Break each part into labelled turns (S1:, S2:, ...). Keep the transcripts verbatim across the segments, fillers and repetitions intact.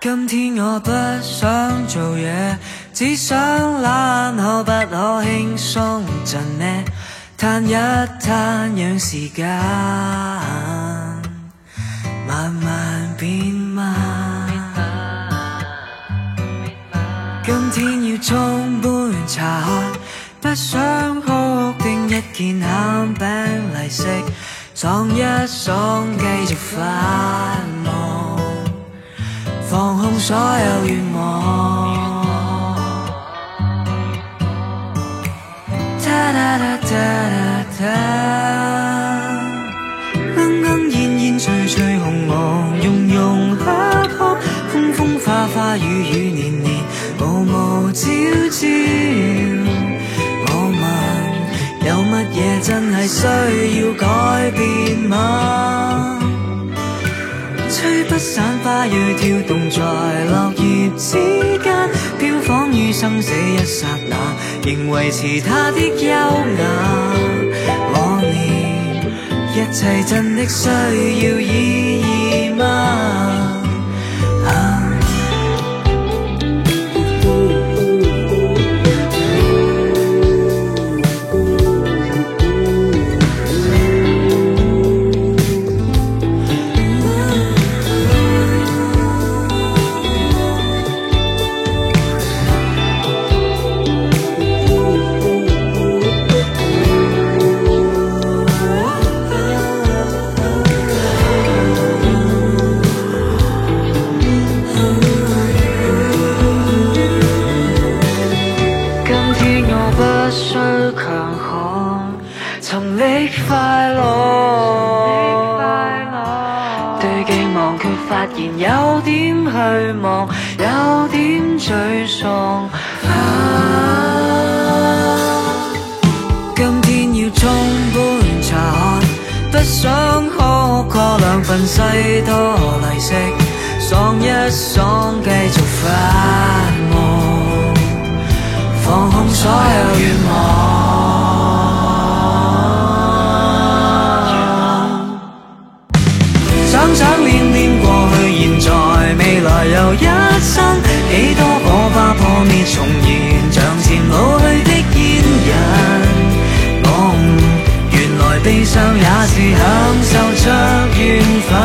S1: 今天我不想做嘢，只想懶可不可輕鬆陣呢？嘆一嘆，讓時間慢慢變慢。今天要沖杯茶喝，不想哭定一件餡餅嚟食，爽一爽繼續發夢，放空所有願望。噠噠噠噠噠噠，鶯鶯燕燕翠翠紅紅融融黑黑，風風花花雨雨年年無無朝朝。我問有乜嘢真係需要改變嗎？吹不散花蕊跳動在落葉之間，飄芳於生死一剎那，仍維持它的優雅。我念一切真的需要意義嗎？啊尋覓快樂，對寄望卻發現有點虛妄，有點沮喪。啊、今天要沖杯茶喝，不想哭過兩份西多利息，爽一爽繼續發夢，放空所有願望。想想念念過去現在未來又一生，幾多火花破滅重燃，像漸老去的煙癮。我悟原來悲傷也是享受着緣分，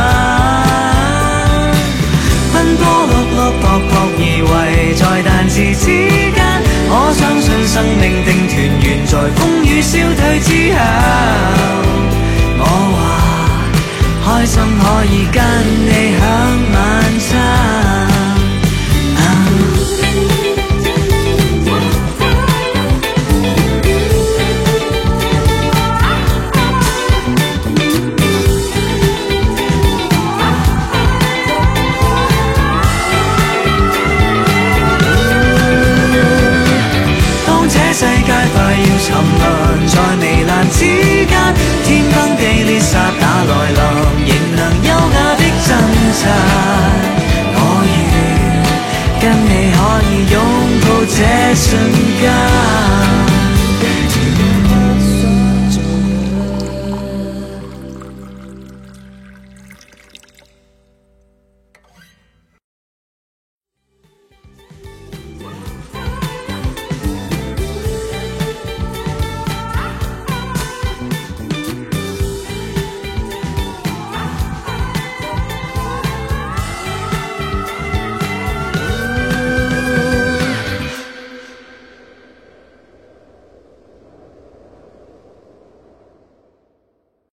S1: 奔波碌碌撲撲而為在彈指之間，我相信生命定團圓在風雨消退之後。我話開心可以跟你享晚餐。當這世界快要沉淪在糜爛之間，天崩地裂剎那來臨，仍能優雅的掙扎。我願跟你可以擁抱這瞬